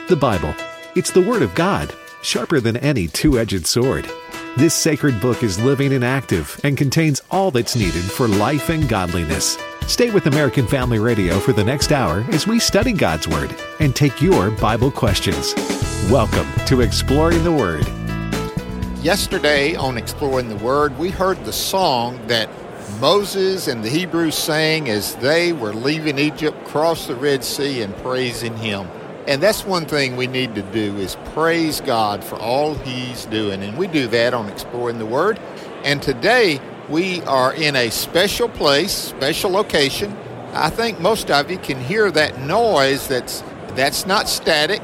The Bible. It's the Word of God, sharper than any two-edged sword. This sacred book is living and active and contains all that's needed for life and godliness. Stay with American Family Radio for the next hour as we study God's Word and take your Bible questions. Welcome to Exploring the Word. Yesterday on Exploring the Word, we heard the song that Moses and the Hebrews sang as they were leaving Egypt, crossed the Red Sea, and praising Him. And that's one thing we need to do is praise God for all He's doing. And we do that on Exploring the Word. And today we are in a special place, special location. I think most of you can hear that noise that's not static.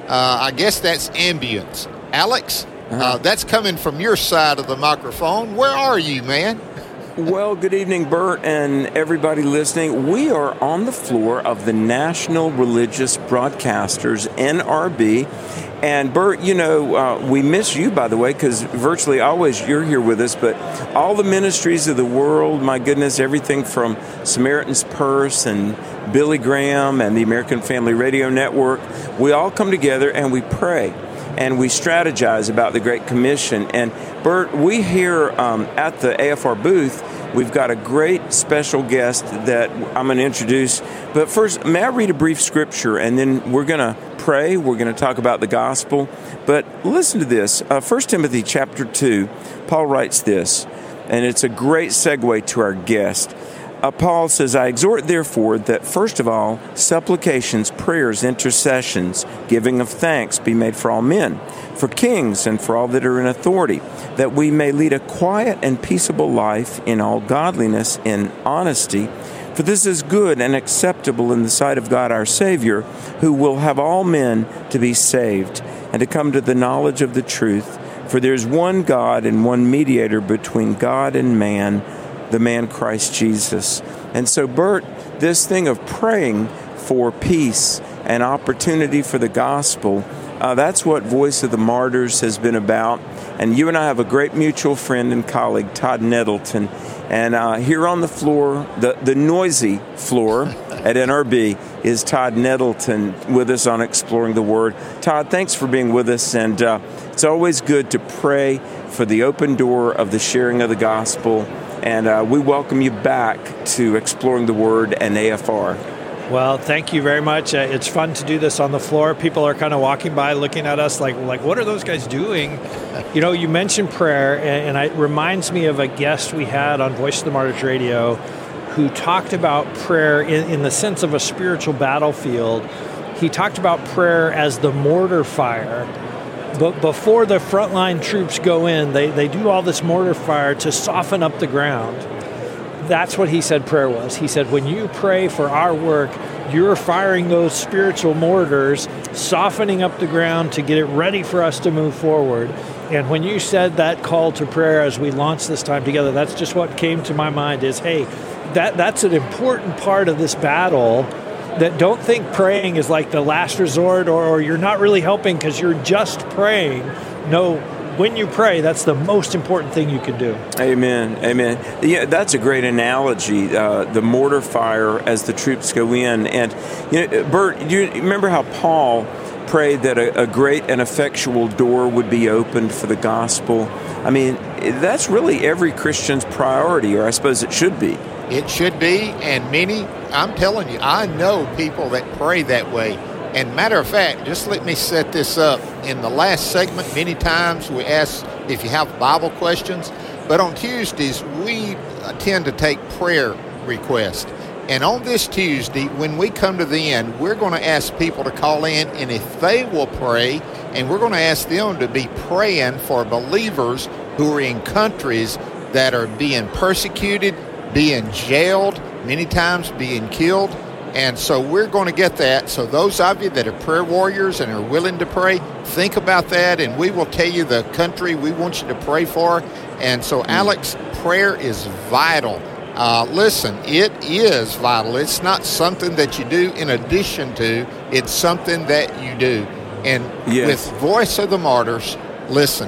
I guess that's ambience. Alex, that's coming from your side of the microphone. Where are you, man? Well, good evening, Bert, and everybody listening. We are on the floor of the National Religious Broadcasters, NRB. And, Bert, you know, we miss you, by the way, because virtually always you're here with us. But all the ministries of the world, my goodness, everything from Samaritan's Purse and Billy Graham and the American Family Radio Network, we all come together and we pray. And we strategize about the Great Commission. And, Bert, we here at the AFR booth, we've got a great special guest that I'm going to introduce. But first, may I read a brief scripture, and then we're going to pray. We're going to talk about the gospel. But listen to this. 1 Timothy chapter 2, Paul writes this, and it's a great segue to our guest. Paul says, I exhort, therefore, that first of all, supplications, prayers, intercessions, giving of thanks be made for all men, for kings and for all that are in authority, that we may lead a quiet and peaceable life in all godliness and honesty. For this is good and acceptable in the sight of God our Savior, who will have all men to be saved and to come to the knowledge of the truth. For there is one God and one mediator between God and man, the man Christ Jesus. And so, Bert, this thing of praying for peace and opportunity for the gospel, that's what Voice of the Martyrs has been about. And you and I have a great mutual friend and colleague, Todd Nettleton. And here on the floor, the noisy floor at NRB, is Todd Nettleton with us on Exploring the Word. Todd, thanks for being with us. And it's always good to pray for the open door of the sharing of the gospel. And we welcome you back to Exploring the Word and AFR. Well, thank you very much. It's fun to do this on the floor. People are kind of walking by looking at us like what are those guys doing? You know, you mentioned prayer, and it reminds me of a guest we had on Voice of the Martyrs Radio who talked about prayer in the sense of a spiritual battlefield. He talked about prayer as the mortar fire. But before the frontline troops go in, they do all this mortar fire to soften up the ground. That's what he said prayer was. He said, when you pray for our work, you're firing those spiritual mortars, softening up the ground to get it ready for us to move forward. And when you said that call to prayer as we launched this time together, that's just what came to my mind is, hey, that's an important part of this battle. That don't think praying is like the last resort or you're not really helping because you're just praying. No, when you pray, that's the most important thing you can do. Amen. Amen. Yeah, that's a great analogy, the mortar fire as the troops go in. And, you know, Bert, you remember how Paul prayed that a great and effectual door would be opened for the gospel? I mean, that's really every Christian's priority, or I suppose it should be. It should be, and many, I'm telling you, I know people that pray that way. And matter of fact, just let me set this up. In the last segment, many times we ask if you have Bible questions, but on Tuesdays, we tend to take prayer requests. And on this Tuesday, when we come to the end, we're going to ask people to call in, and if they will pray, and we're going to ask them to be praying for believers who are in countries that are being persecuted, being jailed, many times being killed. And so we're going to get that. So those of you that are prayer warriors and are willing to pray, think about that, and we will tell you the country we want you to pray for. And so, Alex, prayer is vital. Listen, it is vital. It's not something that you do in addition to. It's something that you do. And with Voice of the Martyrs, listen,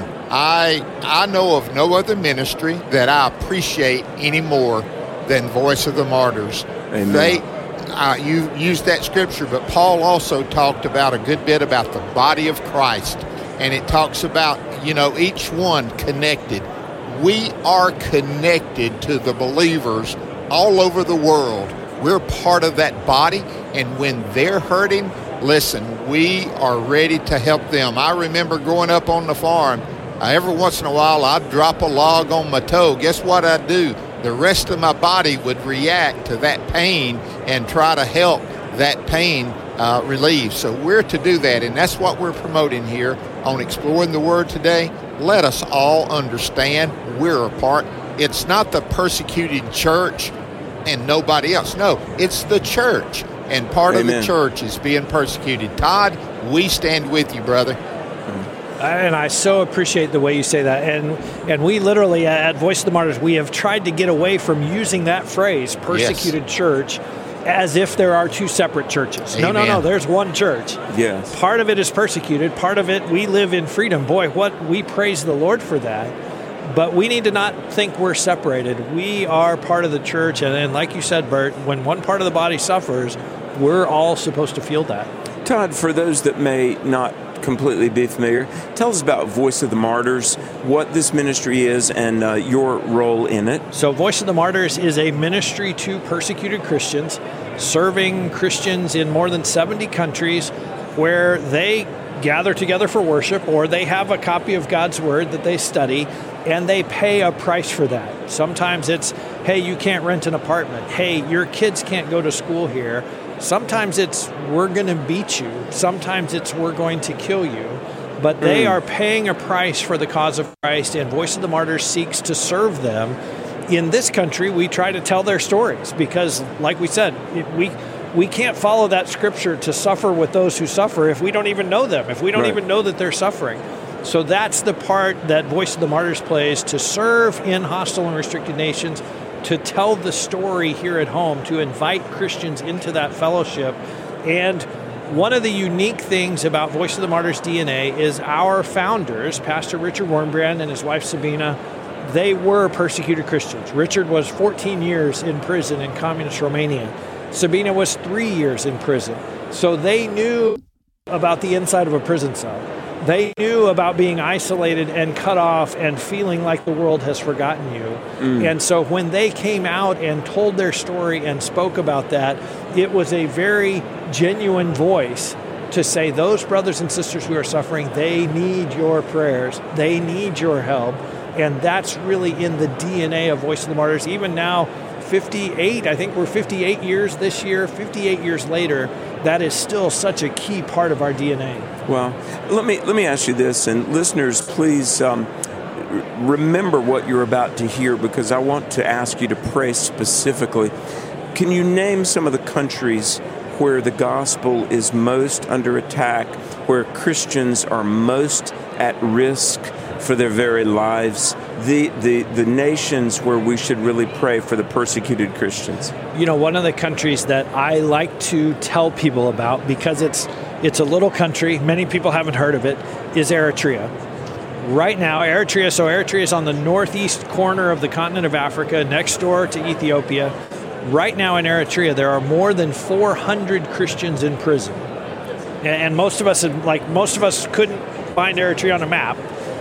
I know of no other ministry that I appreciate any more than Voice of the Martyrs. Amen. you used that scripture, but Paul also talked about a good bit about the body of Christ. And it talks about, each one connected. We are connected to the believers all over the world. We're part of that body. And when they're hurting, listen, we are ready to help them. I remember growing up on the farm, every once in a while I'd drop a log on my toe. Guess what I'd do? The rest of my body would react to that pain and try to help that pain relieve. So we're to do that, and that's what we're promoting here on Exploring the Word today. Let us all understand we're a part. It's not the persecuted church and nobody else. No, it's the church, and part Amen. of the church is being persecuted. Todd, we stand with you, brother. And I so appreciate the way you say that. And we literally, at Voice of the Martyrs, we have tried to get away from using that phrase, persecuted church, as if there are two separate churches. Amen. No, there's one church. Yes. Part of it is persecuted. Part of it, we live in freedom. Boy, we praise the Lord for that. But we need to not think we're separated. We are part of the church. And like you said, Bert, when one part of the body suffers, we're all supposed to feel that. Todd, for those that may not completely be familiar, tell us about Voice of the Martyrs, what this ministry is, and your role in it. So Voice of the Martyrs is a ministry to persecuted Christians, serving Christians in more than 70 countries, where they gather together for worship, or they have a copy of God's Word that they study, and they pay a price for that. Sometimes it's, hey, you can't rent an apartment. Hey, your kids can't go to school here. Sometimes it's, we're going to beat you. Sometimes it's, we're going to kill you. But they are paying a price for the cause of Christ, and Voice of the Martyrs seeks to serve them. In this country, we try to tell their stories because, like we said, we can't follow that scripture to suffer with those who suffer if we don't even know them, if we don't even know that they're suffering. So that's the part that Voice of the Martyrs plays, to serve in hostile and restricted nations, to tell the story here at home, to invite Christians into that fellowship. And one of the unique things about Voice of the Martyrs DNA is our founders, Pastor Richard Wurmbrand and his wife Sabina, they were persecuted Christians. Richard was 14 years in prison in communist Romania. Sabina was 3 years in prison. So they knew about the inside of a prison cell. They knew about being isolated and cut off and feeling like the world has forgotten you. And so when they came out and told their story and spoke about that, it was a very genuine voice to say, those brothers and sisters who are suffering, they need your prayers. They need your help. And that's really in the DNA of Voice of the Martyrs. Even now, 58, I think we're 58 years this year, 58 years later, that is still such a key part of our DNA. Well, let me ask you this, and listeners, please remember what you're about to hear, because I want to ask you to pray specifically. Can you name some of the countries where the gospel is most under attack, where Christians are most at risk for their very lives, the nations where we should really pray for the persecuted Christians? You know, one of the countries that I like to tell people about, because it's a little country, many people haven't heard of it, is Eritrea. Right now, Eritrea is on the northeast corner of the continent of Africa, next door to Ethiopia. Right now in Eritrea, there are more than 400 Christians in prison. And most of us couldn't find Eritrea on a map.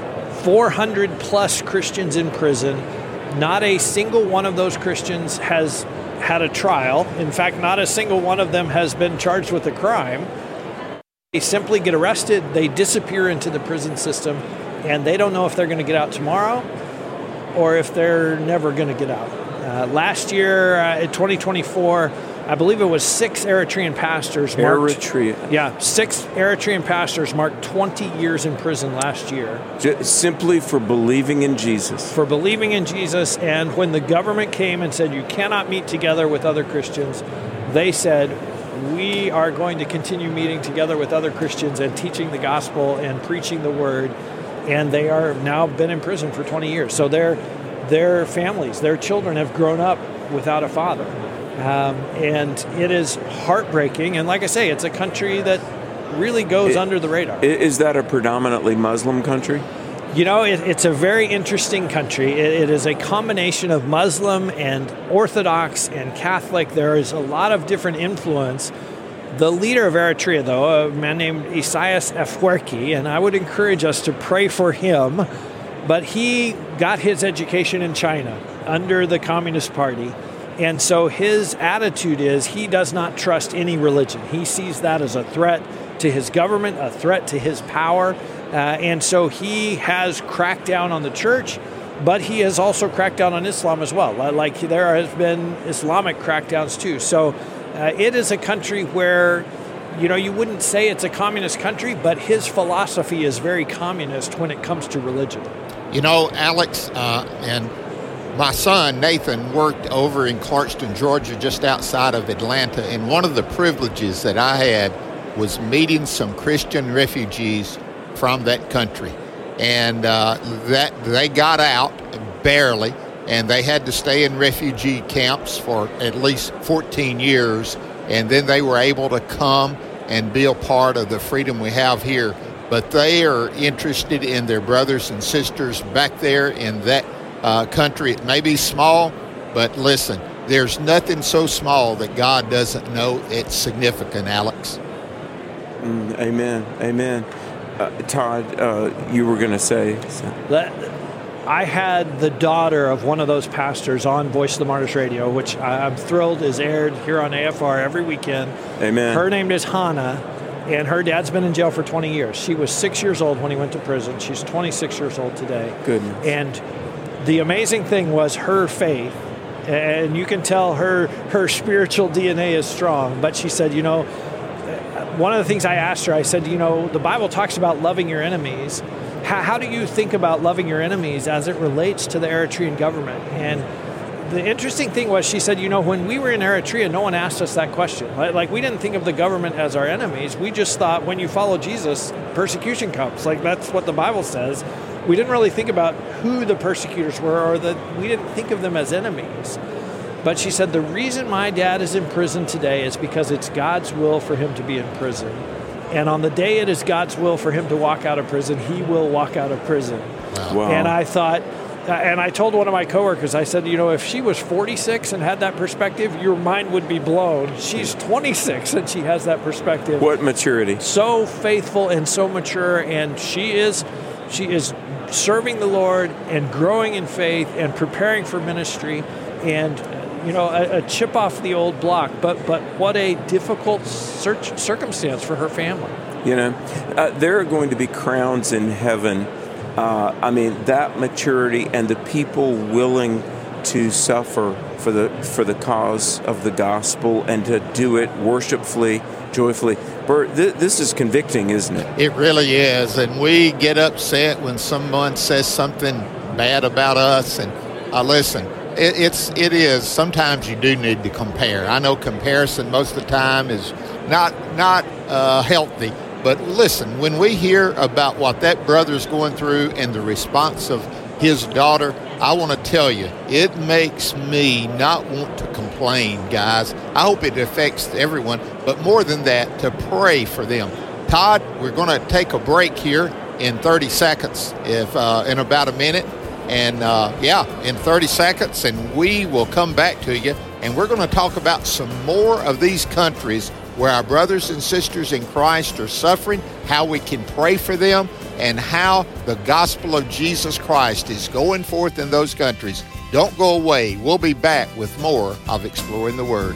400 plus Christians in prison. Not a single one of those Christians has had a trial. In fact, not a single one of them has been charged with a crime. They simply get arrested, they disappear into the prison system, and they don't know if they're going to get out tomorrow or if they're never going to get out. Last year, in 2024, I believe it was 6 Eritrean pastors marked. 6 Eritrean pastors marked 20 years in prison last year. Simply for believing in Jesus. For believing in Jesus, and when the government came and said you cannot meet together with other Christians, they said, we are going to continue meeting together with other Christians and teaching the gospel and preaching the word, and they are now been in prison for 20 years. So their families, their children have grown up without a father. And it is heartbreaking. And like I say, it's a country that really goes under the radar. Is that a predominantly Muslim country? You know, it's a very interesting country. It is a combination of Muslim and Orthodox and Catholic. There is a lot of different influence. The leader of Eritrea, though, a man named Isaias Afwerki, and I would encourage us to pray for him, but he got his education in China under the Communist Party. And so his attitude is he does not trust any religion. He sees that as a threat to his government, a threat to his power. And so he has cracked down on the church, but he has also cracked down on Islam as well. Like there has been Islamic crackdowns too. So it is a country where, you know, you wouldn't say it's a communist country, but his philosophy is very communist when it comes to religion. You know, Alex, and my son Nathan worked over in Clarkston, Georgia, just outside of Atlanta, and one of the privileges that I had was meeting some Christian refugees from that country, and that they got out barely, and they had to stay in refugee camps for at least 14 years, and then they were able to come and be a part of the freedom we have here. But they are interested in their brothers and sisters back there in that country. It may be small, but listen, there's nothing so small that God doesn't know it's significant, Alex. Amen. Amen. Todd, you were going to say that I had the daughter of one of those pastors on Voice of the Martyrs Radio, which I'm thrilled is aired here on AFR every weekend. Amen. Her name is Hannah, and her dad's been in jail for 20 years. She was 6 years old when he went to prison. She's 26 years old today. Goodness. And the amazing thing was her faith, and you can tell her spiritual DNA is strong. But she said, you know, one of the things I asked her, I said, you know, the Bible talks about loving your enemies. How do you think about loving your enemies as it relates to the Eritrean government? And the interesting thing was, she said, you know, when we were in Eritrea, no one asked us that question. Like we didn't think of the government as our enemies. We just thought when you follow Jesus, persecution comes. Like that's what the Bible says. We didn't really think about who the persecutors were, or that we didn't think of them as enemies. But she said, the reason my dad is in prison today is because it's God's will for him to be in prison. And on the day it is God's will for him to walk out of prison, he will walk out of prison. Wow. And I thought, and I told one of my coworkers, I said, you know, if she was 46 and had that perspective, your mind would be blown. She's 26 and she has that perspective. What maturity. So faithful and so mature, and she is serving the Lord and growing in faith and preparing for ministry, and you know, a chip off the old block, but what a difficult circumstance for her family. You know, there are going to be crowns in heaven. I mean, that maturity and the people willing to suffer for the cause of the gospel and to do it worshipfully, joyfully. Bert, this is convicting, isn't it? It really is, and we get upset when someone says something bad about us, and listen. It is. Sometimes you do need to compare. I know comparison most of the time is not healthy. But listen, when we hear about what that brother's going through and the response of his daughter, I want to tell you, it makes me not want to complain, guys. I hope it affects everyone, but more than that, to pray for them. Todd, we're going to take a break here in 30 seconds, in about a minute. And in 30 seconds, and we will come back to you, and we're going to talk about some more of these countries where our brothers and sisters in Christ are suffering, how we can pray for them, and how the gospel of Jesus Christ is going forth in those countries. Don't go away. We'll be back with more of Exploring the Word.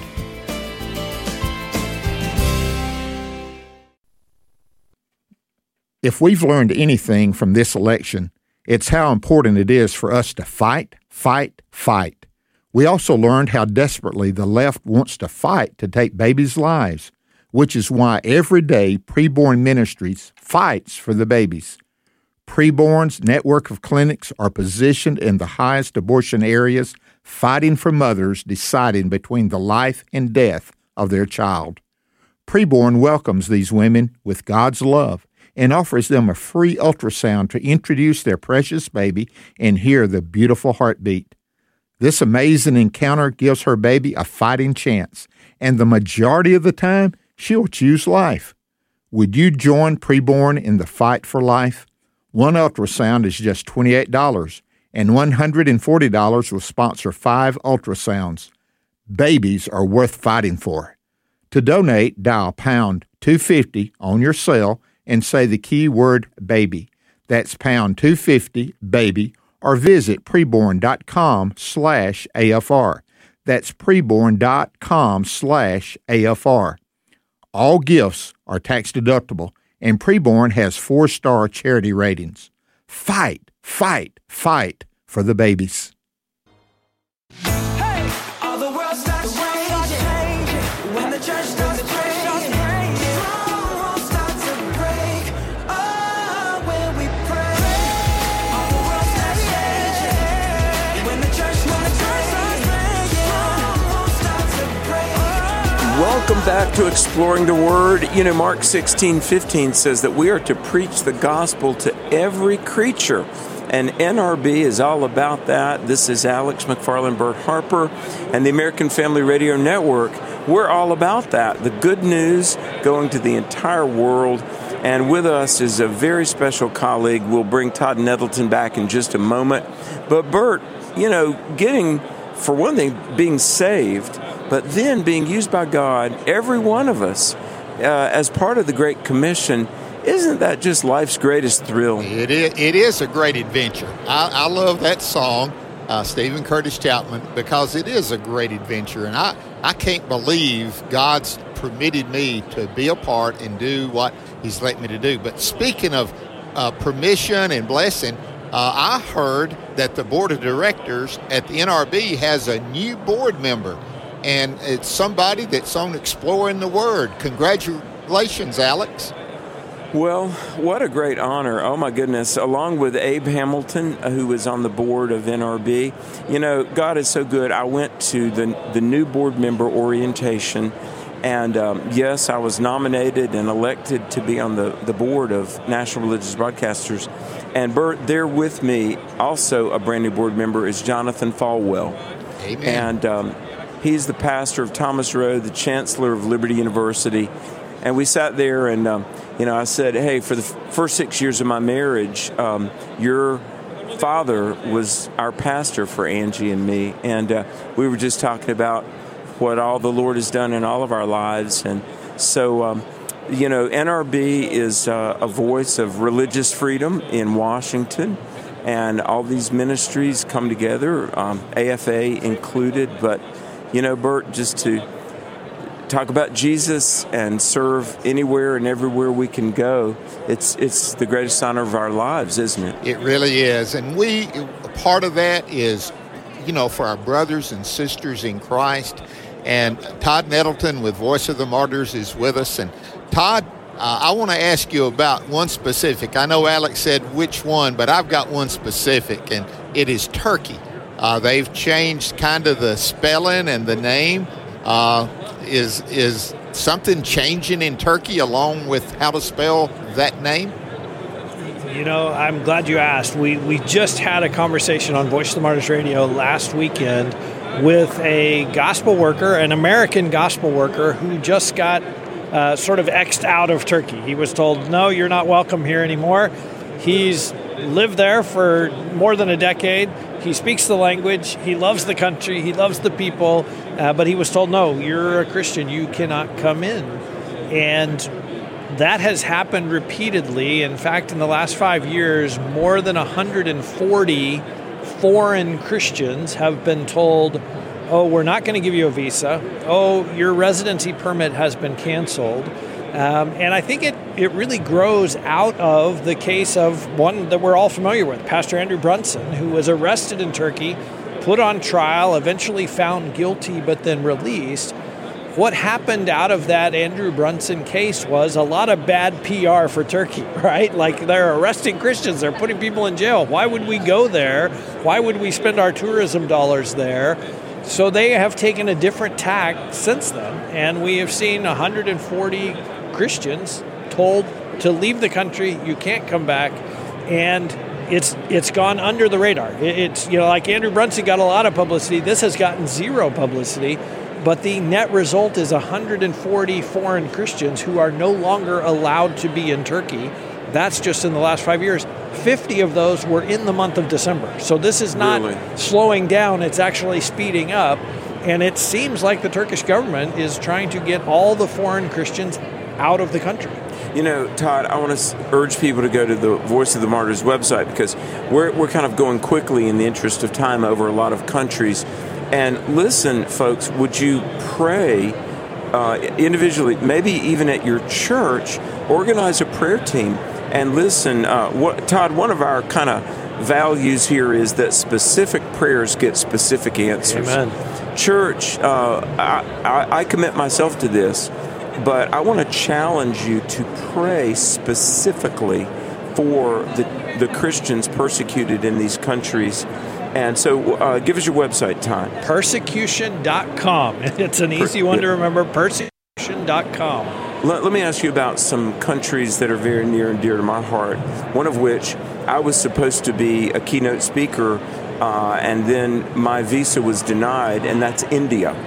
If we've learned anything from this election, it's how important it is for us to fight, fight, fight. We also learned how desperately the left wants to fight to take babies' lives, which is why every day Preborn Ministries fights for the babies. Preborn's network of clinics are positioned in the highest abortion areas, fighting for mothers deciding between the life and death of their child. Preborn welcomes these women with God's love and offers them a free ultrasound to introduce their precious baby and hear the beautiful heartbeat. This amazing encounter gives her baby a fighting chance, and the majority of the time, she'll choose life. Would you join Preborn in the fight for life? One ultrasound is just $28, and $140 will sponsor 5 ultrasounds. Babies are worth fighting for. To donate, dial pound 250 on your cell and say the keyword baby. That's pound 250 baby, or visit preborn.com/AFR. That's preborn.com/AFR. All gifts are tax deductible, and Preborn has 4-star charity ratings. Fight, fight, fight for the babies. Hey, all the world starts changing when the church starts praying. Strongholds start to break. Oh, when we pray, all the world starts changing when the church starts praying. Strongholds start to break. Welcome back to Exploring the Word. You know, Mark 16:15 says that we are to preach the gospel to every creature. And NRB is all about that. This is Alex McFarland, Bert Harper, and the American Family Radio Network. We're all about that. The good news going to the entire world. And with us is a very special colleague. We'll bring Todd Nettleton back in just a moment. But Bert, you know, for one thing, being saved, but then being used by God, every one of us, as part of the Great Commission, isn't that just life's greatest thrill? It is a great adventure. I love that song, Stephen Curtis Chapman, because it is a great adventure. And I can't believe God's permitted me to be a part and do what He's let me to do. But speaking of permission and blessing, I heard that the board of directors at the NRB has a new board member, and it's somebody that's on Exploring the Word. Congratulations, Alex. Well, what a great honor. Oh, my goodness. Along with Abe Hamilton, who was on the board of NRB. You know, God is so good. I went to the new board member orientation, and yes, I was nominated and elected to be on the board of National Religious Broadcasters. And Bert, there with me, also a brand new board member, is Jonathan Falwell. Amen. And he's the pastor of Thomas Road, the chancellor of Liberty University. And we sat there and, I said, hey, for the first 6 years of my marriage, your father was our pastor for Angie and me. And we were just talking about what all the Lord has done in all of our lives. And so, NRB is a voice of religious freedom in Washington. And all these ministries come together, AFA included. But, Bert, just to talk about Jesus and serve anywhere and everywhere we can go, it's the greatest honor of our lives, isn't it? It really is. And part of that is, for our brothers and sisters in Christ. And Todd Nettleton with Voice of the Martyrs is with us. And Todd, I want to ask you about one specific. I know Alex said which one, but I've got one specific, and it is Turkey. They've changed kind of the spelling and the name. Is something changing in Turkey along with how to spell that name? I'm glad you asked. We just had a conversation on Voice of the Martyrs Radio last weekend with a gospel worker, an American gospel worker, who just got sort of X'd out of Turkey. He was told, no, you're not welcome here anymore. He's lived there for more than a decade. He speaks the language. He loves the country. He loves the people. But he was told, no, you're a Christian. You cannot come in. And that has happened repeatedly. In fact, in the last 5 years, more than 140 foreign Christians have been told, oh, we're not going to give you a visa. Oh, your residency permit has been canceled. And I think it really grows out of the case of one that we're all familiar with, Pastor Andrew Brunson, who was arrested in Turkey, put on trial, eventually found guilty, but then released. What happened out of that Andrew Brunson case was a lot of bad PR for Turkey, right? Like, they're arresting Christians, they're putting people in jail. Why would we go there? Why would we spend our tourism dollars there? So they have taken a different tack since then, and we have seen 140 Christians told to leave the country, you can't come back, and it's gone under the radar. It's like Andrew Brunson got a lot of publicity. This has gotten zero publicity, but the net result is 140 foreign Christians who are no longer allowed to be in Turkey. That's just in the last 5 years. 50 of those were in the month of December. So this is not Really? slowing down, it's actually speeding up. And it seems like the Turkish government is trying to get all the foreign Christians out of the country. You know, Todd, I want to urge people to go to the Voice of the Martyrs website, because we're kind of going quickly in the interest of time over a lot of countries. And listen, folks, would you pray individually, maybe even at your church, organize a prayer team and listen. Todd, one of our kind of values here is that specific prayers get specific answers. Amen. Church, I commit myself to this, but I want to challenge you to pray specifically for the Christians persecuted in these countries. And so give us your website, Todd. Persecution.com. It's an easy one to remember, persecution.com. Let me ask you about some countries that are very near and dear to my heart, one of which I was supposed to be a keynote speaker, and then my visa was denied, and that's India.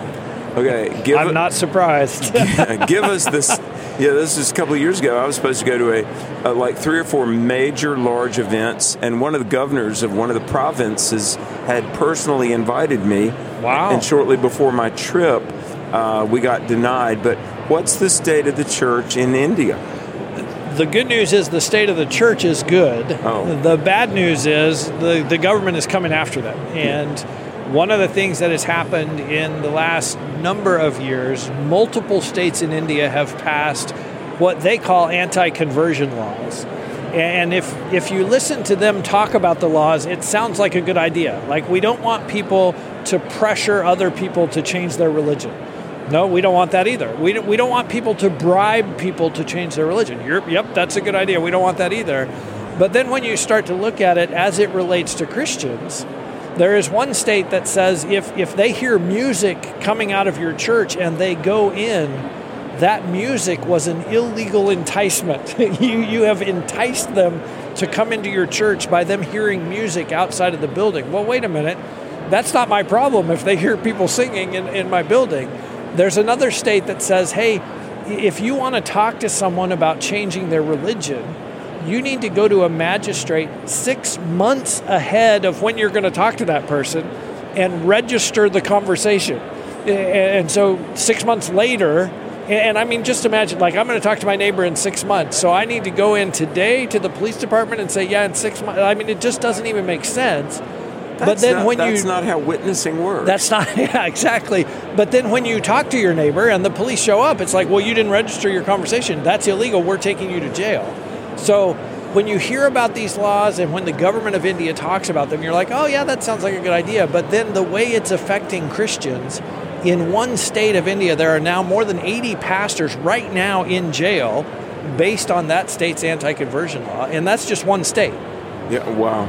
Okay, I'm not surprised. Give us this. Yeah, this is a couple of years ago. I was supposed to go to like 3 or 4 major large events, and one of the governors of one of the provinces had personally invited me. Wow. And shortly before my trip, we got denied. But what's the state of the church in India? The good news is the state of the church is good. Oh. The bad news is the government is coming after them. And one of the things that has happened in the last number of years, multiple states in India have passed what they call anti-conversion laws. And if you listen to them talk about the laws, it sounds like a good idea. Like, we don't want people to pressure other people to change their religion. No, we don't want that either. We don't want people to bribe people to change their religion. Yep, that's a good idea. We don't want that either. But then when you start to look at it as it relates to Christians, there is one state that says if they hear music coming out of your church and they go in, that music was an illegal enticement. You have enticed them to come into your church by them hearing music outside of the building. Well, wait a minute. That's not my problem if they hear people singing in my building. There's another state that says, hey, if you want to talk to someone about changing their religion, you need to go to a magistrate 6 months ahead of when you're going to talk to that person and register the conversation. And so 6 months later, and I mean, just imagine, like, I'm going to talk to my neighbor in 6 months, so I need to go in today to the police department and say, yeah, in 6 months. I mean, it just doesn't even make sense. That's not how witnessing works. That's not, yeah, exactly. But then when you talk to your neighbor and the police show up, it's like, well, you didn't register your conversation. That's illegal. We're taking you to jail. So when you hear about these laws and when the government of India talks about them, you're like, oh, yeah, that sounds like a good idea. But then the way it's affecting Christians, in one state of India, there are now more than 80 pastors right now in jail based on that state's anti-conversion law. And that's just one state. Yeah, wow.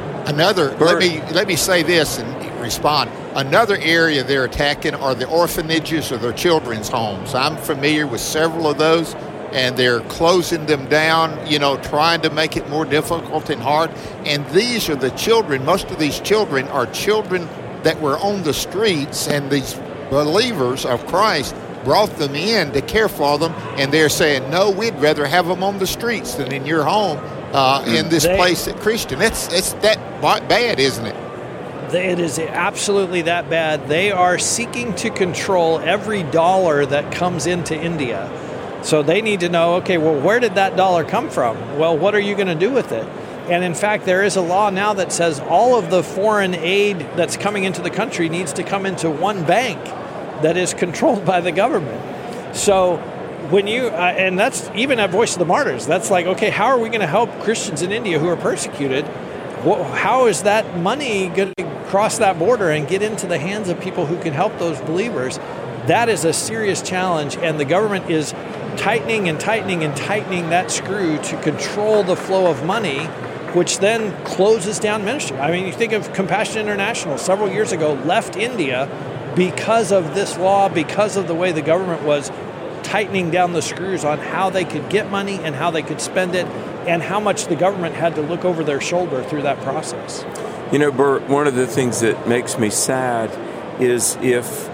Let me say this and respond. Another area they're attacking are the orphanages or their children's homes. I'm familiar with several of those, and they're closing them down, trying to make it more difficult and hard. And these are the children. Most of these children are children that were on the streets, and these believers of Christ brought them in to care for them, and they're saying, no, we'd rather have them on the streets than in your home. In this place at Christian. It's that bad, isn't it? It is absolutely that bad. They are seeking to control every dollar that comes into India. So they need to know, okay, well, where did that dollar come from? Well, what are you going to do with it? And in fact, there is a law now that says all of the foreign aid that's coming into the country needs to come into one bank that is controlled by the government. So when you, and that's even at Voice of the Martyrs, that's like, okay, how are we going to help Christians in India who are persecuted? How is that money going to cross that border and get into the hands of people who can help those believers? That is a serious challenge, and the government is tightening and tightening and tightening that screw to control the flow of money, which then closes down ministry. I mean, you think of Compassion International several years ago left India because of this law, because of the way the government was tightening down the screws on how they could get money and how they could spend it and how much the government had to look over their shoulder through that process. Bert, one of the things that makes me sad is if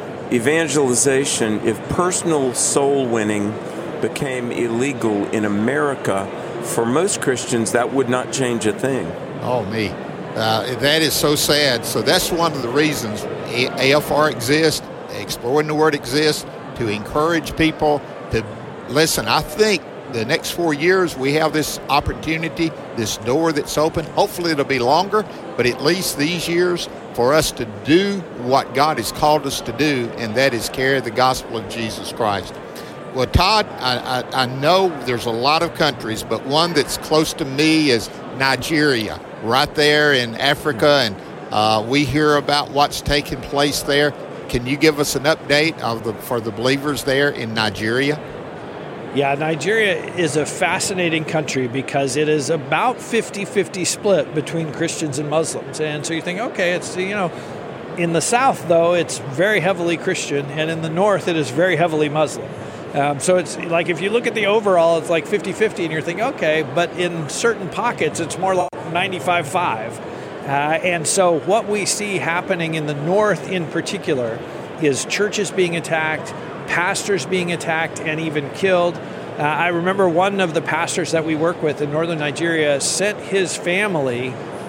evangelization, if personal soul winning became illegal in America for most Christians, that would not change a thing. Oh, me. That is so sad. So that's one of the reasons AFR exists, Exploring the Word exists, to encourage people to listen. I think the next 4 years we have this opportunity, this door that's open. Hopefully it'll be longer, but at least these years for us to do what God has called us to do, and that is carry the gospel of Jesus Christ. Well, Todd, I know there's a lot of countries, but one that's close to me is Nigeria, right there in Africa, and we hear about what's taking place there. Can you give us an update for the believers there in Nigeria? Yeah, Nigeria is a fascinating country because it is about 50-50 split between Christians and Muslims. And so you think, okay, it's, in the south, though, it's very heavily Christian, and in the north, it is very heavily Muslim. So it's like if you look at the overall, it's like 50-50, and you're thinking, okay, but in certain pockets, it's more like 95-5. And so what we see happening in the north in particular is churches being attacked, pastors being attacked and even killed. I remember one of the pastors that we work with in northern Nigeria sent his family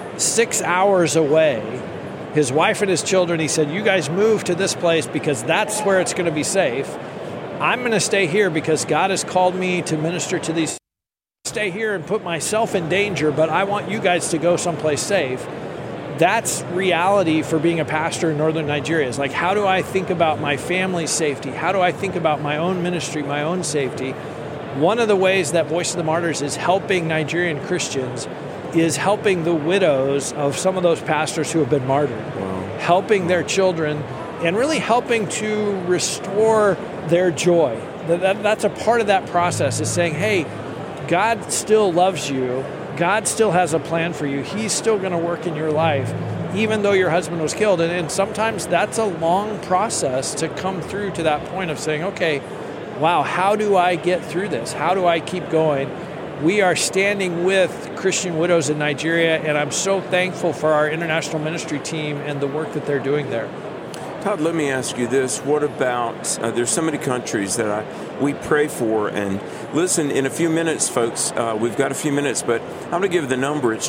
6 hours away, his wife and his children. He said, you guys move to this place because that's where it's going to be safe. I'm going to stay here because God has called me to minister to these. Stay here and put myself in danger, but I want you guys to go someplace safe. That's reality for being a pastor in northern Nigeria. It's like, how do I think about my family's safety? How do I think about my own ministry, my own safety? One of the ways that Voice of the Martyrs is helping Nigerian Christians is helping the widows of some of those pastors who have been martyred, helping their children, and really helping to restore their joy. That's a part of that process, is saying, hey, God still loves you. God still has a plan for you. He's still going to work in your life, even though your husband was killed. And sometimes that's a long process to come through to that point of saying, okay, wow, how do I get through this? How do I keep going? We are standing with Christian widows in Nigeria, and I'm so thankful for our international ministry team and the work that they're doing there. Todd, let me ask you this. What about, there's so many countries that we pray for, and listen, in a few minutes, folks, we've got a few minutes, but I'm going to give the number. It's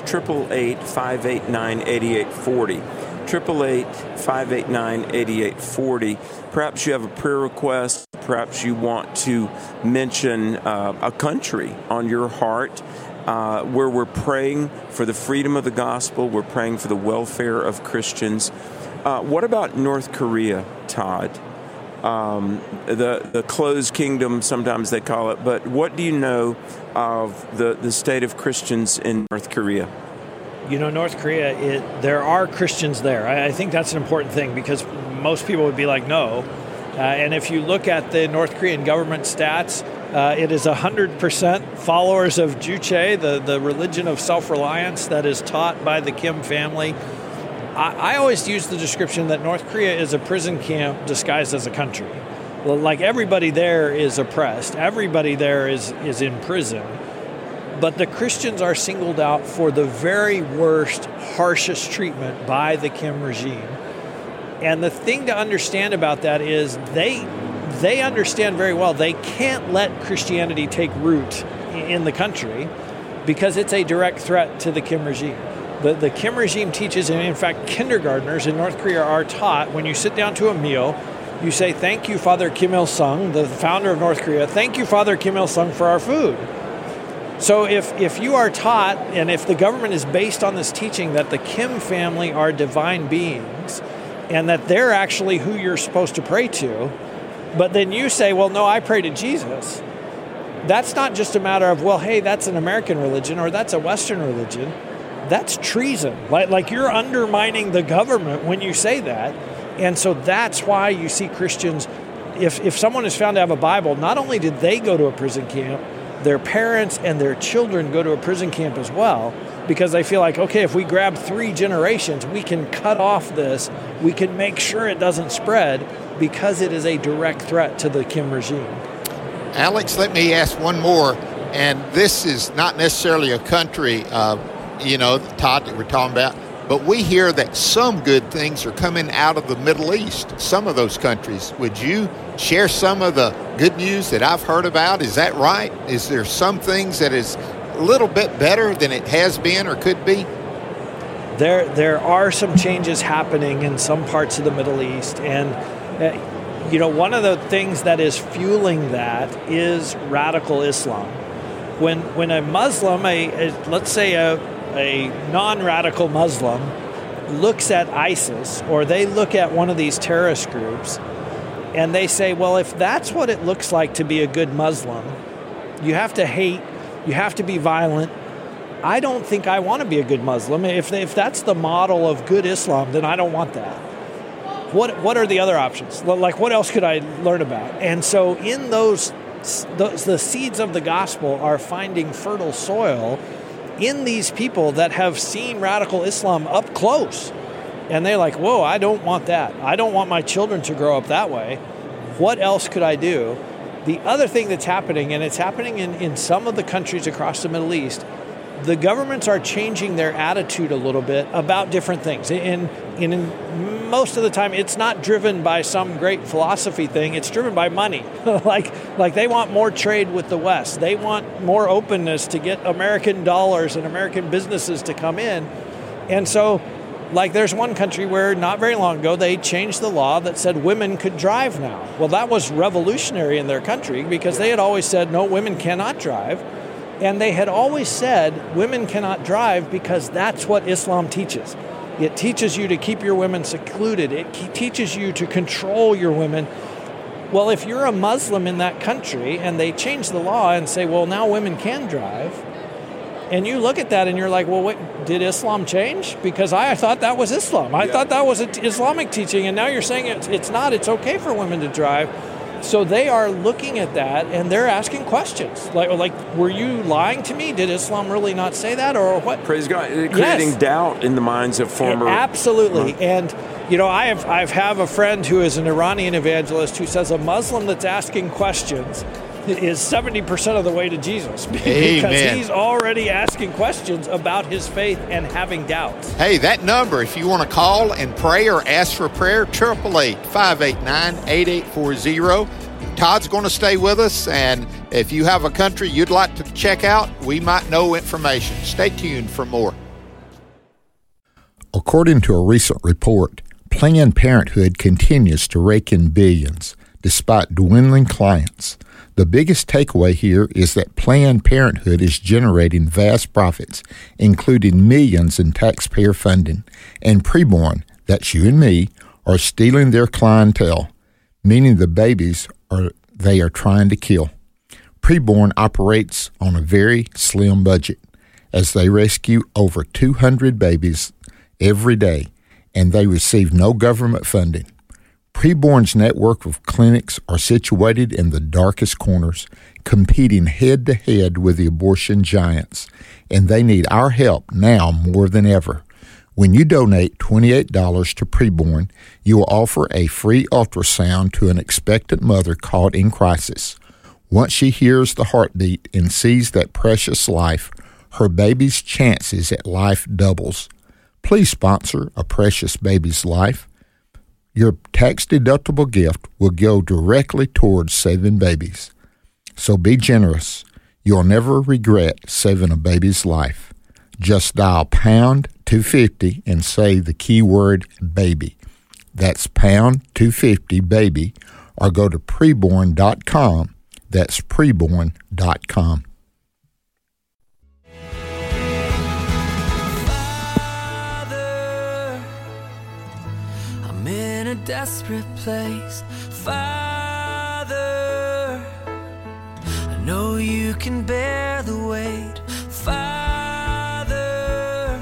888-589-8840. 888-589-8840. Perhaps you have a prayer request. Perhaps you want to mention a country on your heart where we're praying for the freedom of the gospel. We're praying for the welfare of Christians. What about North Korea, Todd? The closed kingdom, sometimes they call it. But what do you know of the state of Christians in North Korea? North Korea, there are Christians there. I think that's an important thing because most people would be like, no. And if you look at the North Korean government stats, it is 100% followers of Juche, the religion of self-reliance that is taught by the Kim family. I always use the description that North Korea is a prison camp disguised as a country. Well, like everybody there is oppressed. Everybody there is in prison. But the Christians are singled out for the very worst, harshest treatment by the Kim regime. And the thing to understand about that is they understand very well they can't let Christianity take root in the country because it's a direct threat to the Kim regime. The Kim regime teaches, and in fact, kindergartners in North Korea are taught when you sit down to a meal, you say, thank you, Father Kim Il-sung, the founder of North Korea, thank you, Father Kim Il-sung, for our food. So if you are taught, and if the government is based on this teaching that the Kim family are divine beings, and that they're actually who you're supposed to pray to, but then you say, well, no, I pray to Jesus, that's not just a matter of, well, hey, that's an American religion or that's a Western religion. That's treason. Like you're undermining the government when you say that. And so that's why you see Christians, if someone is found to have a Bible, not only did they go to a prison camp, their parents and their children go to a prison camp as well, because they feel like, okay, if we grab 3 generations, we can cut off this, we can make sure it doesn't spread, because it is a direct threat to the Kim regime. Alex, let me ask one more, and this is not necessarily a country, Todd, that we're talking about, but we hear that some good things are coming out of the Middle East, some of those countries. Would you share some of the good news that I've heard about? Is that right? Is there some things that is a little bit better than it has been or could be? There are some changes happening in some parts of the Middle East, and one of the things that is fueling that is radical Islam. When a Muslim, let's say a non-radical Muslim, looks at ISIS or they look at one of these terrorist groups, and they say, well, if that's what it looks like to be a good Muslim, you have to hate, you have to be violent. I don't think I want to be a good Muslim. If that's the model of good Islam, then I don't want that. What are the other options? Like, what else could I learn about? And so in those the seeds of the gospel are finding fertile soil in these people that have seen radical Islam up close. And they're like, whoa, I don't want that. I don't want my children to grow up that way. What else could I do? The other thing that's happening, and it's happening in some of the countries across the Middle East, the governments are changing their attitude a little bit about different things. In most of the time, it's not driven by some great philosophy thing. It's driven by money. like they want more trade with the West. They want more openness to get American dollars and American businesses to come in. And so, like, there's one country where not very long ago they changed the law that said women could drive now. Well, that was revolutionary in their country because they had always said, no, women cannot drive. And they had always said women cannot drive because that's what Islam teaches. It teaches you to keep your women secluded. It teaches you to control your women. Well, if you're a Muslim in that country and they change the law and say, well, now women can drive, and you look at that and you're like, well, wait, did Islam change? Because I thought that was Islam. I thought that was an Islamic teaching, and now you're saying it's not. It's okay for women to drive. So they are looking at that and they're asking questions like, were you lying to me? Did Islam really not say that, or what? Praise God, creating doubt in the minds of former. Absolutely, and I have a friend who is an Iranian evangelist who says a Muslim that's asking questions is 70% of the way to Jesus because Amen. He's already asking questions about his faith and having doubts. Hey, that number, if you want to call and pray or ask for prayer, 888-589-8840. Todd's going to stay with us, and if you have a country you'd like to check out, we might know information. Stay tuned for more. According to a recent report, Planned Parenthood continues to rake in billions despite dwindling clients. The biggest takeaway here is that Planned Parenthood is generating vast profits, including millions in taxpayer funding, and preborn, that's you and me, are stealing their clientele, meaning the babies they are trying to kill. Preborn operates on a very slim budget, as they rescue over 200 babies every day, and they receive no government funding. Preborn's network of clinics are situated in the darkest corners, competing head-to-head with the abortion giants, and they need our help now more than ever. When you donate $28 to Preborn, you will offer a free ultrasound to an expectant mother caught in crisis. Once she hears the heartbeat and sees that precious life, her baby's chances at life doubles. Please sponsor a precious baby's life. Your tax-deductible gift will go directly towards saving babies. So be generous. You'll never regret saving a baby's life. Just dial pound 250 and say the keyword baby. That's pound 250 baby, or go to preborn.com. That's preborn.com. In a desperate place, Father, I know you can bear the weight. Father,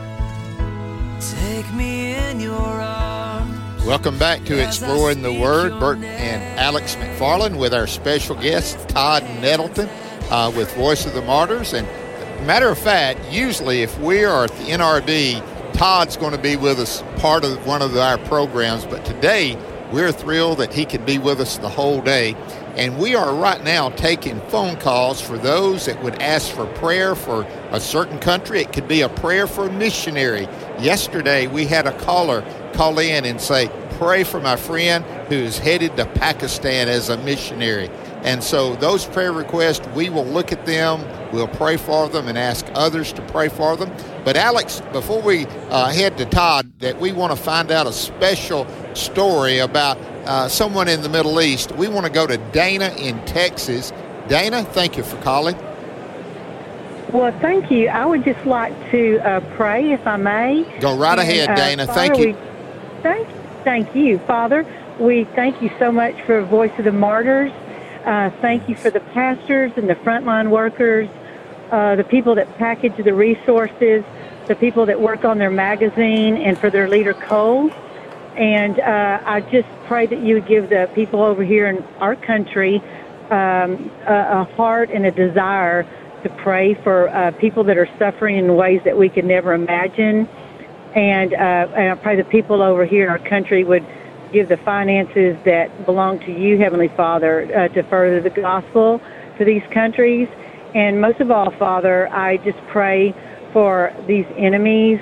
take me in your arms. Welcome back to Exploring the Word. Bert and Alex McFarland with our special guest, Todd Nettleton, with Voice of the Martyrs. And matter of fact, usually if we are at the NRB, Todd's going to be with us part of one of our programs, but today we're thrilled that he can be with us the whole day. And we are right now taking phone calls for those that would ask for prayer for a certain country. It could be a prayer for a missionary. Yesterday we had a caller call in and say, pray for my friend who is headed to Pakistan as a missionary. And so those prayer requests, we will look at them, we'll pray for them, and ask others to pray for them. But Alex, before we head to Todd, that we want to find out a special story about someone in the Middle East. We want to go to Dana in Texas. Dana, thank you for calling. Well, thank you. I would just like to pray, if I may. Go right ahead, Dana. Father, Thank you. Thank you, Father. We thank you so much for Voice of the Martyrs. Thank you for the pastors and the frontline workers, the people that package the resources, the people that work on their magazine, and for their leader, Cole. And I just pray that you would give the people over here in our country a heart and a desire to pray for people that are suffering in ways that we could never imagine. And I pray the people over here in our country would give the finances that belong to you, Heavenly Father, to further the gospel to these countries. And most of all, Father, I just pray for these enemies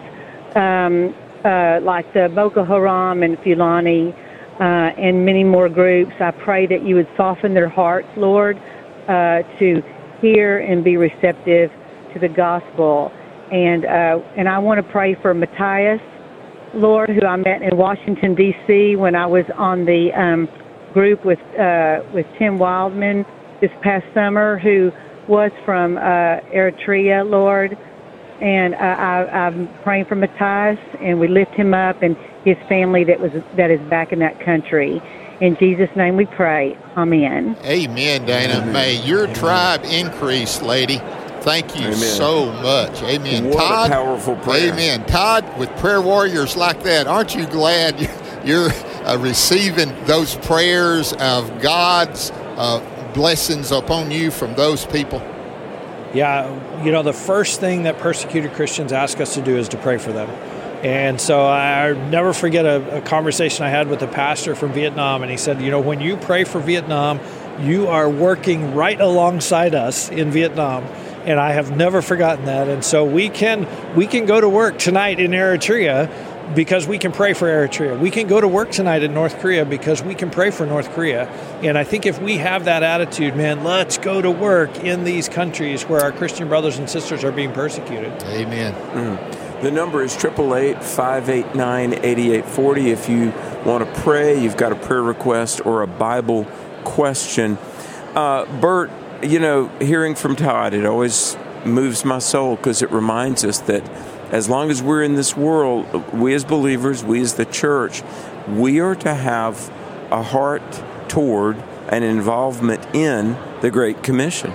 like the Boko Haram and Fulani and many more groups. I pray that you would soften their hearts, Lord, to hear and be receptive to the gospel. And I want to pray for Matthias, Lord, who I met in Washington, D.C. when I was on the group with Tim Wildman this past summer, who was from Eritrea, Lord. And I'm praying for Matthias, and we lift him up and his family that is back in that country. In Jesus' name we pray. Amen. Amen, Dana. May your tribe increase, lady. Thank you so much. Amen. What Todd, a powerful prayer. Amen. Todd, with prayer warriors like that, aren't you glad you're receiving those prayers of God's blessings upon you from those people? Yeah, the first thing that persecuted Christians ask us to do is to pray for them. And so I never forget a conversation I had with a pastor from Vietnam, and he said, when you pray for Vietnam, you are working right alongside us in Vietnam. And I have never forgotten that. And so we can go to work tonight in Eritrea because we can pray for Eritrea. We can go to work tonight in North Korea because we can pray for North Korea. And I think if we have that attitude, man, let's go to work in these countries where our Christian brothers and sisters are being persecuted. Amen. The number is 888-589-8840. If you want to pray, you've got a prayer request or a Bible question. Bert, hearing from Todd, it always moves my soul because it reminds us that as long as we're in this world, we as believers, we as the church, we are to have a heart toward an involvement in the Great Commission.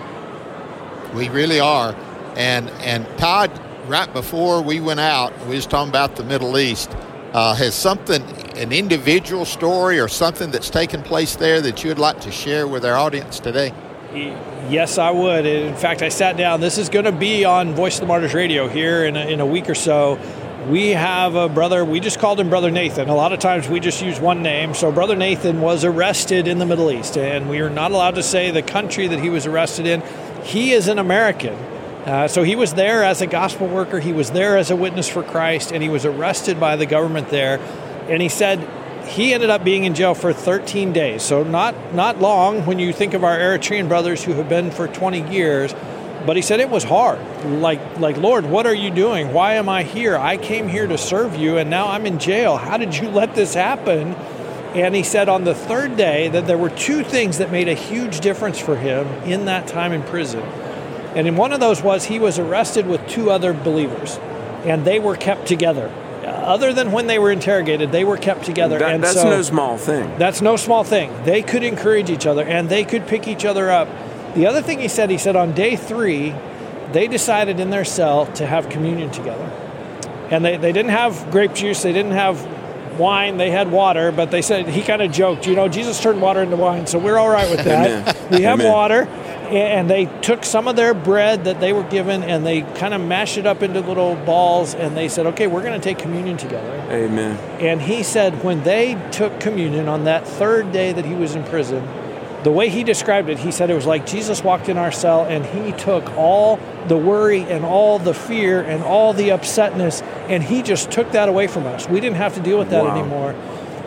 We really are. And Todd, right before we went out, we was talking about the Middle East. Has an individual story or something that's taken place there that you would like to share with our audience today? Yes, I would. In fact, I sat down. This is going to be on Voice of the Martyrs Radio here in a week or so. We have a brother, we just called him Brother Nathan. A lot of times we just use one name. So Brother Nathan was arrested in the Middle East, and we are not allowed to say the country that he was arrested in. He is an American. So he was there as a gospel worker. He was there as a witness for Christ, and he was arrested by the government there. And he said he ended up being in jail for 13 days. So not long when you think of our Eritrean brothers who have been for 20 years. But he said it was hard. Like, Lord, what are you doing? Why am I here? I came here to serve you, and now I'm in jail. How did you let this happen? And he said on the third day that there were two things that made a huge difference for him in that time in prison. And in one of those was he was arrested with two other believers, and they were kept together. Other than when they were interrogated, they were kept together. That's no small thing. That's no small thing. They could encourage each other, and they could pick each other up. The other thing he said on day 3, they decided in their cell to have communion together. And they didn't have grape juice, they didn't have wine, they had water, but they said, he kind of joked, Jesus turned water into wine, so we're all right with that. We have water. And they took some of their bread that they were given and they kind of mashed it up into little balls, and they said, okay, we're going to take communion together. Amen. And he said when they took communion on that third day that he was in prison, the way he described it, he said it was like Jesus walked in our cell and he took all the worry and all the fear and all the upsetness, and he just took that away from us. We didn't have to deal with that anymore.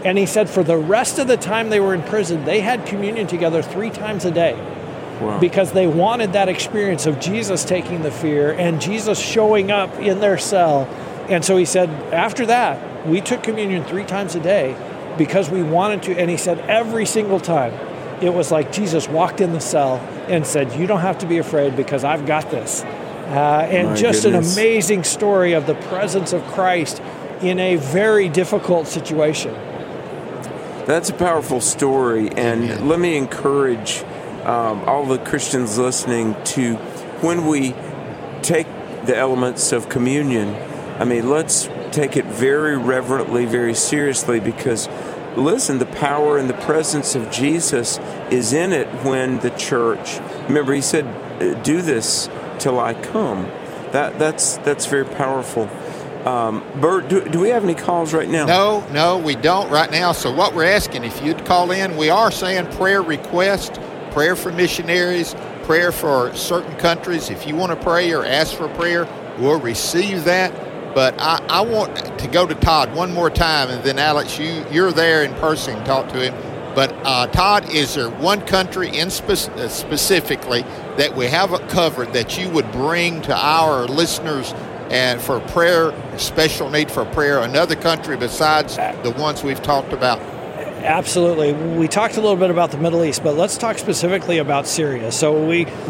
And he said for the rest of the time they were in prison, they had communion together 3 times a day. Wow. Because they wanted that experience of Jesus taking the fear and Jesus showing up in their cell. And so he said, after that, we took communion 3 times a day because we wanted to. And he said every single time, it was like Jesus walked in the cell and said, you don't have to be afraid because I've got this. And My just goodness. an amazing story of the presence of Christ in a very difficult situation. That's a powerful story, and let me encourage all the Christians listening to, when we take the elements of communion, let's take it very reverently, very seriously, because, listen, the power and the presence of Jesus is in it when the church, remember he said, do this till I come. That's very powerful. Bert, do we have any calls right now? No, we don't right now. So what we're asking, if you'd call in, we are saying prayer request, prayer for missionaries, prayer for certain countries. If you want to pray or ask for prayer, we'll receive that. But I want to go to Todd one more time, and then Alex, you're there in person, talk to him. But Todd, is there one country in specifically that we haven't covered that you would bring to our listeners and for prayer, special need for prayer, another country besides the ones we've talked about? Absolutely. We talked a little bit about the Middle East, but let's talk specifically about Syria. So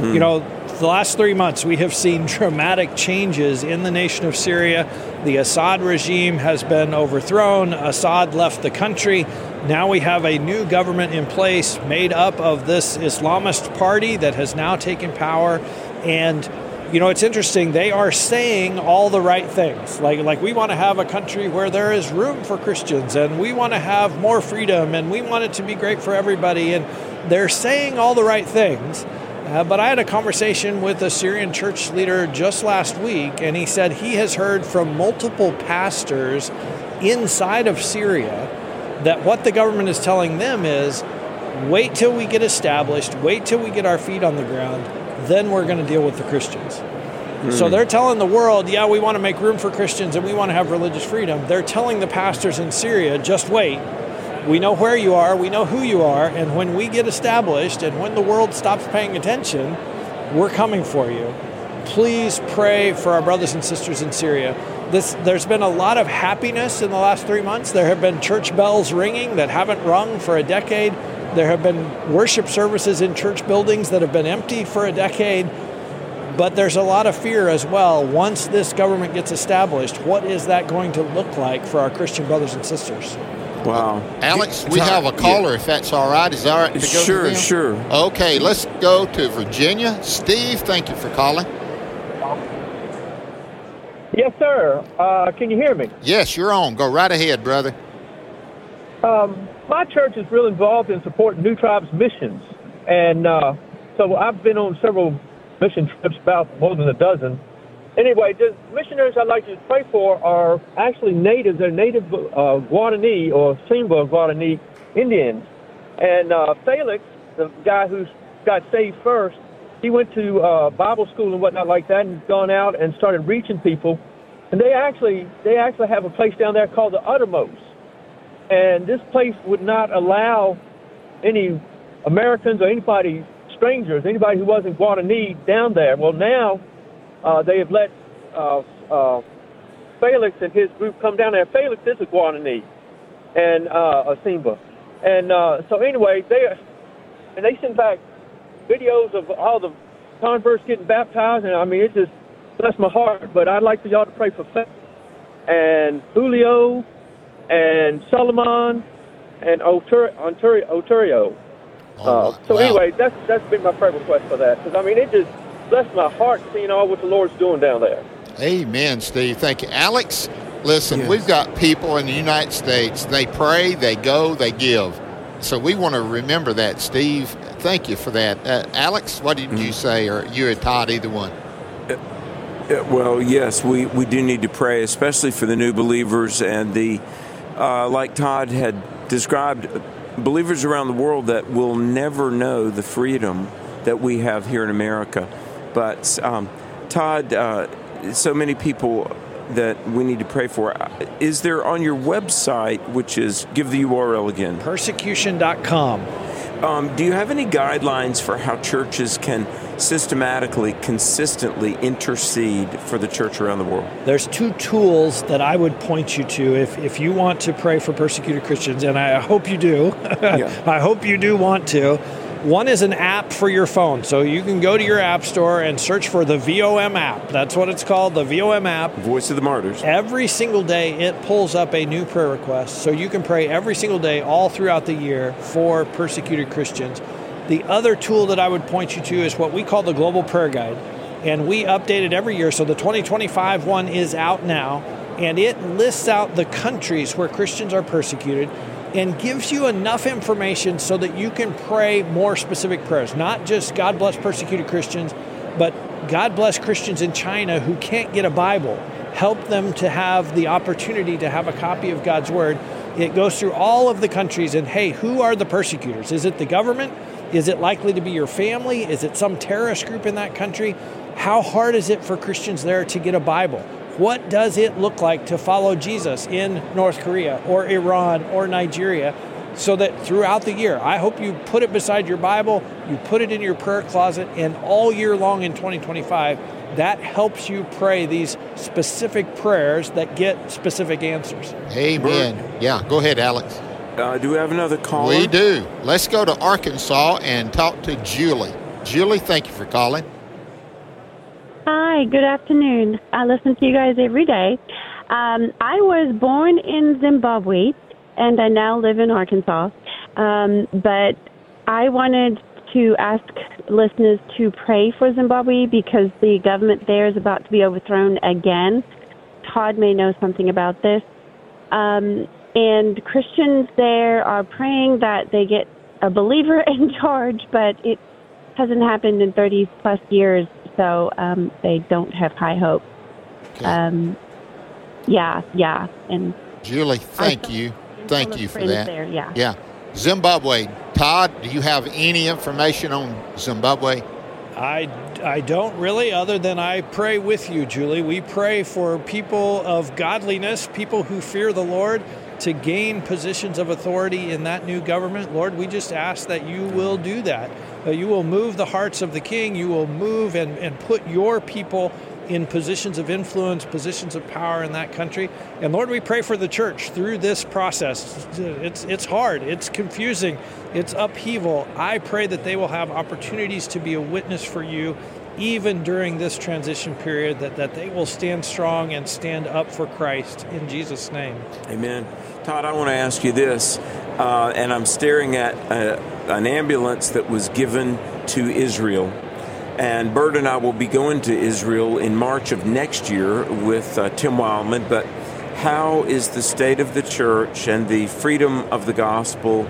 the last 3 months, we have seen dramatic changes in the nation of Syria. The Assad regime has been overthrown. Assad left the country. Now we have a new government in place made up of this Islamist party that has now taken power. And it's interesting. They are saying all the right things. Like we want to have a country where there is room for Christians, and we want to have more freedom, and we want it to be great for everybody. And they're saying all the right things. But I had a conversation with a Syrian church leader just last week, and he said he has heard from multiple pastors inside of Syria that what the government is telling them is, wait till we get established, wait till we get our feet on the ground, then we're going to deal with the Christians. So they're telling the world, yeah, we want to make room for Christians and we want to have religious freedom. They're telling the pastors in Syria, just wait. We know where you are, we know who you are, and when we get established and when the world stops paying attention, we're coming for you. Please pray for our brothers and sisters in Syria. There's been a lot of happiness in the last 3 months. There have been church bells ringing that haven't rung for a decade. There have been worship services in church buildings that have been empty for a decade. But there's a lot of fear as well. Once this government gets established, what is that going to look like for our Christian brothers and sisters? Wow. Alex, we have a caller, if that's all right. Is that all right to go to them? Sure. Okay, let's go to Virginia. Steve, thank you for calling. Yes, sir. Can you hear me? Yes, you're on. Go right ahead, brother. My church is real involved in supporting New Tribes missions. And so I've been on several mission trips, about more than a dozen. Anyway, the missionaries I'd like you to pray for are actually natives. They're native Guarani or Simba Guarani Indians. And Felix, the guy who's got saved first, he went to Bible school and whatnot like that and gone out and started reaching people. And they actually have a place down there called the Uttermost. And this place would not allow any Americans or anybody, strangers, anybody who wasn't Guarani down there. Well, now they have let Felix and his group come down there. Felix is a Guarani and a Simba. And so anyway, they send back videos of all the converts getting baptized, and I mean, it just bless my heart. But I'd like for y'all to pray for Felix and Julio and Solomon and Ontario. So anyway, that's been my prayer request for that, because I mean, it just blessed my heart seeing all what the Lord's doing down there. Amen, Steve. Thank you. Alex, listen, Yes. We've got people in the United States. They pray, they go, they give. So we want to remember that, Steve. Thank you for that. Alex, what did you say, or you or Todd, either one? Well, yes, we do need to pray, especially for the new believers and the, like Todd had described, believers around the world that will never know the freedom that we have here in America. But Todd, so many people that we need to pray for. Is there on your website, which is, give the URL again? Persecution.com. Do you have any guidelines for how churches can systematically, consistently intercede for the church around the world? There's two tools that I would point you to if you want to pray for persecuted Christians, and I hope you do. Yeah. I hope you do want to. One is an app for your phone. So you can go to your app store and search for the VOM app. That's what it's called, the VOM app. Voice of the Martyrs. Every single day it pulls up a new prayer request. So you can pray every single day all throughout the year for persecuted Christians. The other tool that I would point you to is what we call the Global Prayer Guide. And we update it every year. So the 2025 one is out now. And it lists out the countries where Christians are persecuted and gives you enough information so that you can pray more specific prayers. Not just God bless persecuted Christians, but God bless Christians in China who can't get a Bible. Help them to have the opportunity to have a copy of God's Word. It goes through all of the countries and, hey, who are the persecutors? Is it the government? Is it likely to be your family? Is it some terrorist group in that country? How hard is it for Christians there to get a Bible? What does it look like to follow Jesus in North Korea or Iran or Nigeria? So that throughout the year, I hope you put it beside your Bible, you put it in your prayer closet, and all year long in 2025, that helps you pray these specific prayers that get specific answers. Amen. Yeah, go ahead, Alex. Do we have another caller? We do. Let's go to Arkansas and talk to Julie. Julie, thank you for calling. Hi, good afternoon. I listen to you guys every day. I was born in Zimbabwe, and I now live in Arkansas. But I wanted to ask listeners to pray for Zimbabwe because the government there is about to be overthrown again. Todd may know something about this. And Christians there are praying that they get a believer in charge, but it hasn't happened in 30-plus years. So they don't have high hope. Okay. And Julie, thank you for that. There, yeah. Yeah. Zimbabwe. Todd, do you have any information on Zimbabwe? I don't really, other than I pray with you, Julie. We pray for people of godliness, people who fear the Lord, to gain positions of authority in that new government. Lord, we just ask that you will do that. You will move the hearts of the king. You will move and put your people in positions of influence, positions of power in that country. And Lord, we pray for the church through this process. It's hard. It's confusing. It's upheaval. I pray that they will have opportunities to be a witness for you even during this transition period, that they will stand strong and stand up for Christ in Jesus' name. Amen. Todd, I want to ask you this, and I'm staring at an ambulance that was given to Israel. And Bert and I will be going to Israel in March of next year with Tim Wildman. But how is the state of the church and the freedom of the gospel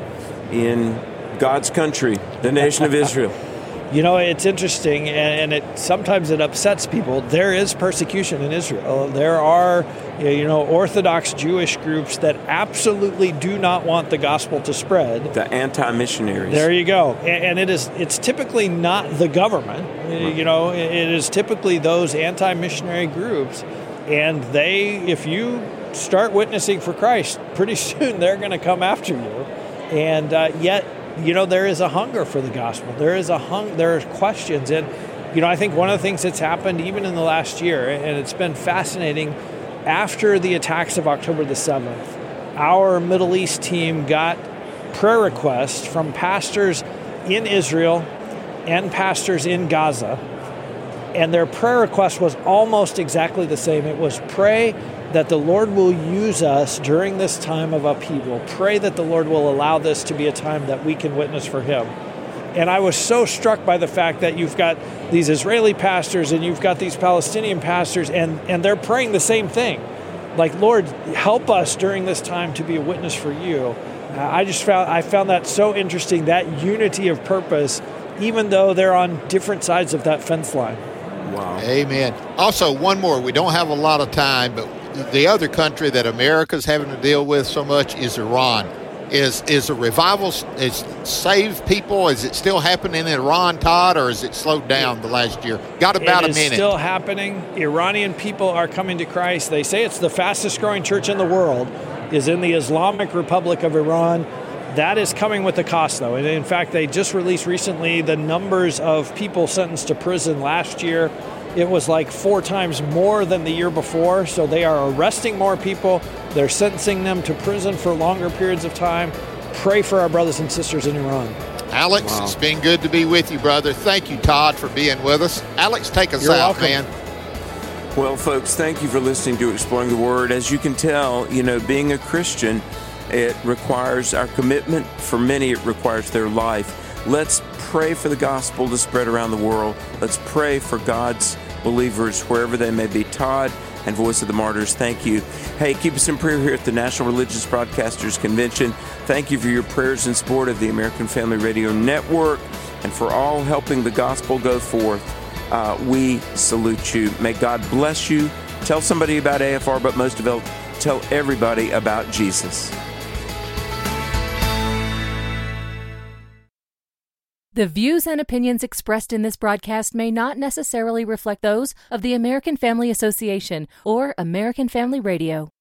in God's country, the nation of Israel? You know, it's interesting, and sometimes it upsets people. There is persecution in Israel. There are, Orthodox Jewish groups that absolutely do not want the gospel to spread. The anti-missionaries. There you go. And it's typically not the government. Right. It is typically those anti-missionary groups. And if you start witnessing for Christ, pretty soon they're going to come after you. And yet, there is a hunger for the gospel. There are questions. And, I think one of the things that's happened even in the last year, and it's been fascinating, after the attacks of October the 7th, our Middle East team got prayer requests from pastors in Israel and pastors in Gaza. And their prayer request was almost exactly the same. It was pray that the Lord will use us during this time of upheaval. Pray that the Lord will allow this to be a time that we can witness for Him. And I was so struck by the fact that you've got these Israeli pastors and you've got these Palestinian pastors, and they're praying the same thing. Like, Lord, help us during this time to be a witness for you. I found that so interesting, that unity of purpose, even though they're on different sides of that fence line. Wow. Amen. Also, one more. We don't have a lot of time, but the other country that America's having to deal with so much is Iran. Is a revival is save people? Is it still happening in Iran, Todd, or is it slowed down the last year? Got about a minute. It is still happening. Iranian people are coming to Christ. They say it's the fastest growing church in the world is in the Islamic Republic of Iran. That is coming with a cost, though. And in fact, they just released recently the numbers of people sentenced to prison last year. It was like 4 times more than the year before. So they are arresting more people. They're sentencing them to prison for longer periods of time. Pray for our brothers and sisters in Iran. Alex, It's been good to be with you, brother. Thank you, Todd, for being with us. Alex, take us You're out, welcome. man. Well, folks, thank you for listening to Exploring the Word. As you can tell, being a Christian, it requires our commitment. For many, it requires their life. Let's pray for the gospel to spread around the world. Let's pray for God's believers wherever they may be. Todd and Voice of the Martyrs, thank you. Hey, keep us in prayer here at the National Religious Broadcasters Convention. Thank you for your prayers in support of the American Family Radio Network and for all helping the gospel go forth. We salute you. May God bless you. Tell somebody about AFR, but most of all, tell everybody about Jesus. The views and opinions expressed in this broadcast may not necessarily reflect those of the American Family Association or American Family Radio.